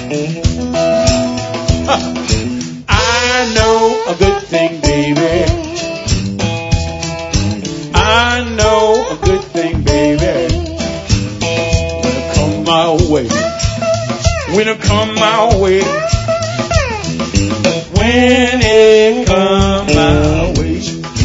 I know a good thing, baby. I know a good thing, baby. When it come my way. When it come my way. When it come my way.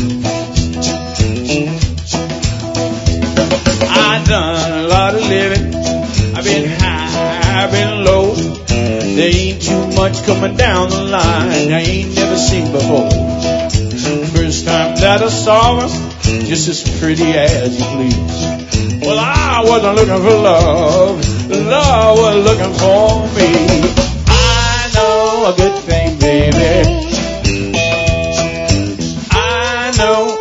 I done a lot of living. I've been high, I've been low. There ain't too much coming down the line I ain't never seen before. First time that I saw her, just as pretty as you please. Well, I wasn't looking for love. Love was looking for me. I know a good thing, baby. I know.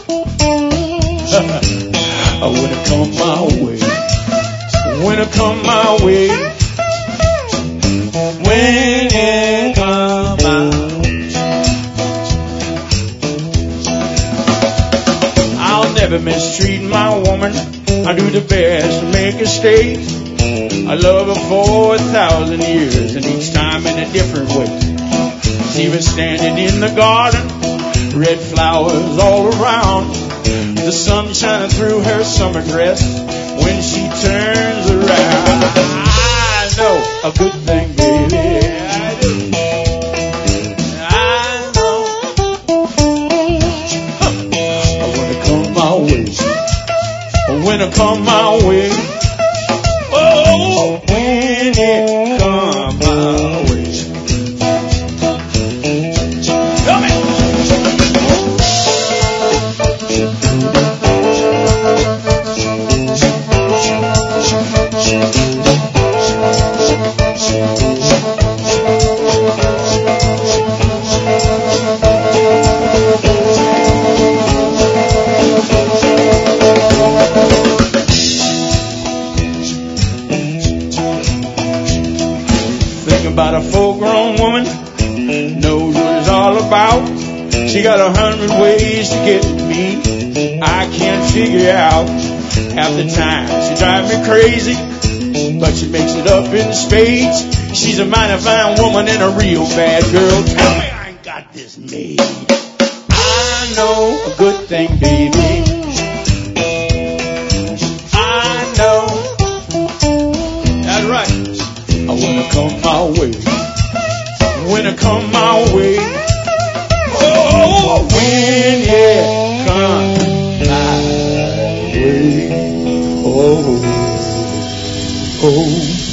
When it come my way. When it come my way. When it come my way. I'll never mistreat my woman. I do the best to make her stay. I love her for 1,000 years, and each time in a different way. She was standing in the garden, red flowers all around. The sun shining through her summer dress when she turns around. I know a good thing, baby. I do. I know. When it come my way. When it come my way. Oh, when it come my way. Come in. About a full-grown woman, knows what it's all about. She got 100 ways to get to me. I can't figure out half the time. She drives me crazy, but she makes it up in spades. She's a mighty fine woman and a real bad girl. Tell me I ain't got this made. I know a good thing, baby. I know. That's right. When it come my way, when it come my way, oh, when it come my way, oh, oh.